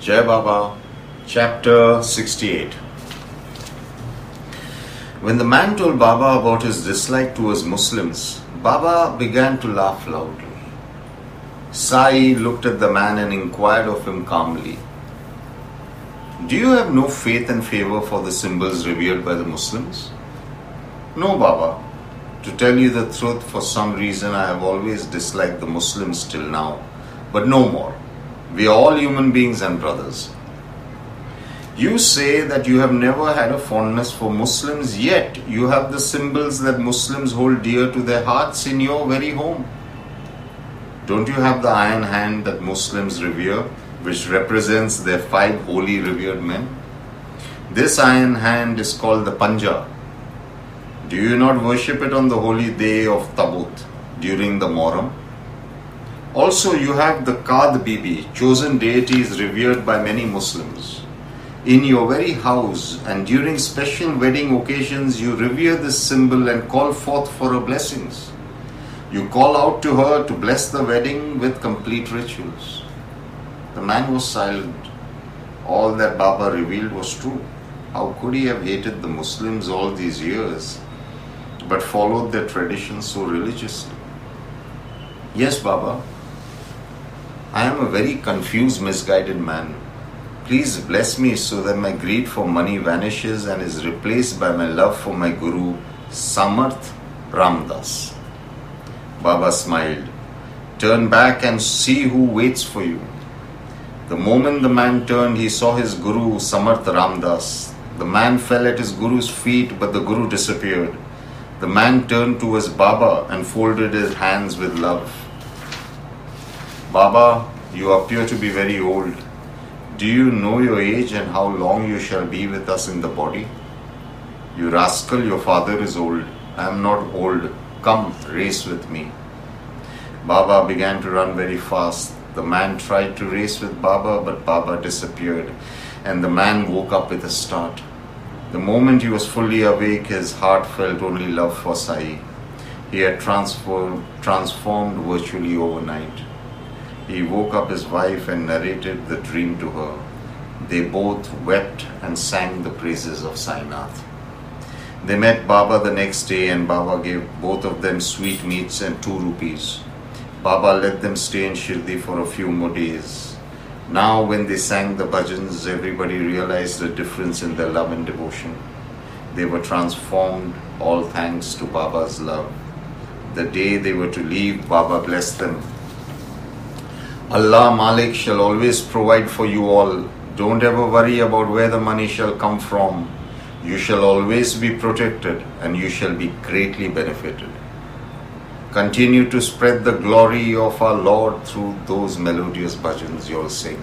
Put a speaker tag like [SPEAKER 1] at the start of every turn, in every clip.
[SPEAKER 1] Jai Baba, Chapter 68. When the man told Baba about his dislike towards Muslims, Baba began to laugh loudly. Sai looked at the man and inquired of him calmly, "Do you have no faith and favor for the symbols revered by the Muslims?" "No, Baba. To tell you the truth, for some reason I have always disliked the Muslims till now, but no more. We are all human beings and brothers." "You say that you have never had a fondness for Muslims, yet you have the symbols that Muslims hold dear to their hearts in your very home. Don't you have the iron hand that Muslims revere, which represents their 5 holy revered men? This iron hand is called the Panja. Do you not worship it on the holy day of Tabut during the Muharram? Also, you have the Kad Bibi, chosen deities revered by many Muslims. In your very house and during special wedding occasions, you revere this symbol and call forth for her blessings. You call out to her to bless the wedding with complete rituals." The man was silent. All that Baba revealed was true. How could he have hated the Muslims all these years, but followed their traditions so religiously? "Yes, Baba. I am a very confused, misguided man. Please bless me so that my greed for money vanishes and is replaced by my love for my Guru, Samarth Ramdas." Baba smiled. "Turn back and see who waits for you." The moment the man turned, he saw his Guru, Samarth Ramdas. The man fell at his Guru's feet, but the Guru disappeared. The man turned towards Baba and folded his hands with love. "Baba, you appear to be very old. Do you know your age and how long you shall be with us in the body?" "You rascal, your father is old. I am not old. Come, race with me." Baba began to run very fast. The man tried to race with Baba, but Baba disappeared, and the man woke up with a start. The moment he was fully awake, his heart felt only love for Sai. He had transformed virtually overnight. He woke up his wife and narrated the dream to her. They both wept and sang the praises of Sainath. They met Baba the next day, and Baba gave both of them sweetmeats and 2 rupees. Baba let them stay in Shirdi for a few more days. Now when they sang the bhajans, everybody realized the difference in their love and devotion. They were transformed, all thanks to Baba's love. The day they were to leave, Baba blessed them. "Allah Malik shall always provide for you all. Don't ever worry about where the money shall come from. You shall always be protected and you shall be greatly benefited. Continue to spread the glory of our Lord through those melodious bhajans you all sing."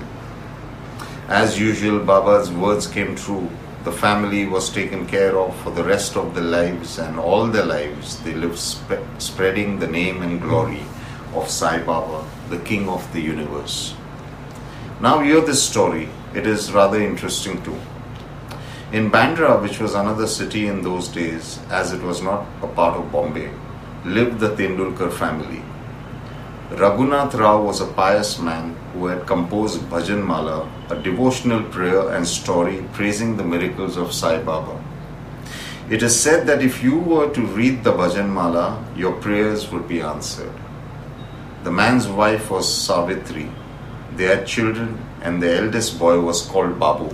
[SPEAKER 1] As usual, Baba's words came true. The family was taken care of for the rest of their lives, and all their lives they lived spreading the name and glory of Sai Baba, the King of the universe. Now hear this story. It is rather interesting too. In Bandra, which was another city in those days, as it was not a part of Bombay, lived the Tendulkar family. Raghunath Rao was a pious man who had composed Bhajan Mala, a devotional prayer and story praising the miracles of Sai Baba. It is said that if you were to read the Bhajan Mala, your prayers would be answered. The man's wife was Savitri. They had children, and the eldest boy was called Babu.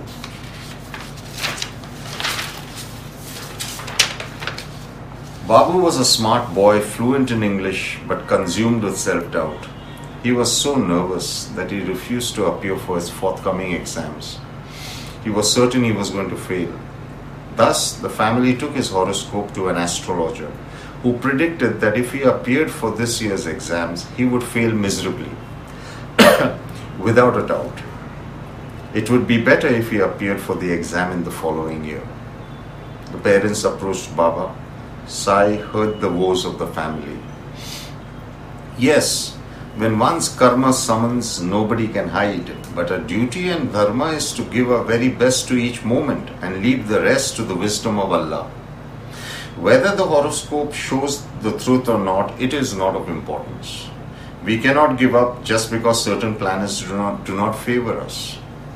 [SPEAKER 1] Babu was a smart boy, fluent in English, but consumed with self-doubt. He was so nervous that he refused to appear for his forthcoming exams. He was certain he was going to fail. Thus, the family took his horoscope to an astrologer, who predicted that if he appeared for this year's exams, he would fail miserably. Without a doubt. It would be better if he appeared for the exam in the following year. The parents approached Baba. Sai heard the woes of the family. Yes, when one's karma summons, nobody can hide, but a duty and dharma is to give our very best to each moment and leave the rest to the wisdom of Allah. Whether the horoscope shows the truth or not, it is not of importance. We cannot give up just because certain planets do not favor us.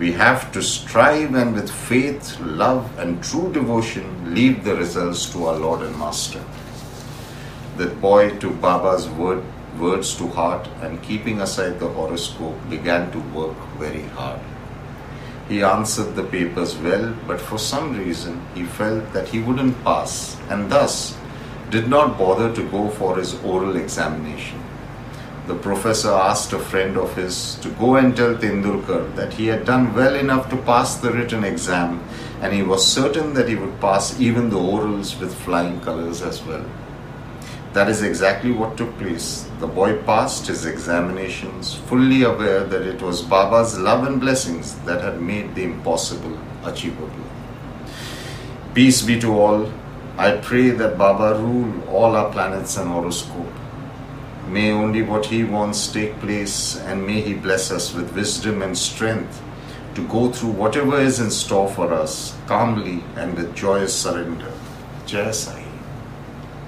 [SPEAKER 1] We have to strive and with faith, love and true devotion leave the results to our Lord and Master. The boy took Baba's words to heart and keeping aside the horoscope began to work very hard. He answered the papers well, but for some reason he felt that he wouldn't pass and thus did not bother to go for his oral examination. The professor asked a friend of his to go and tell Tendulkar that he had done well enough to pass the written exam and he was certain that he would pass even the orals with flying colors as well. That is exactly what took place. The boy passed his examinations, fully aware that it was Baba's love and blessings that had made the impossible achievable. Peace be to all. I pray that Baba rule all our planets and horoscope. May only what he wants take place and may he bless us with wisdom and strength to go through whatever is in store for us calmly and with joyous surrender. Jai Sai.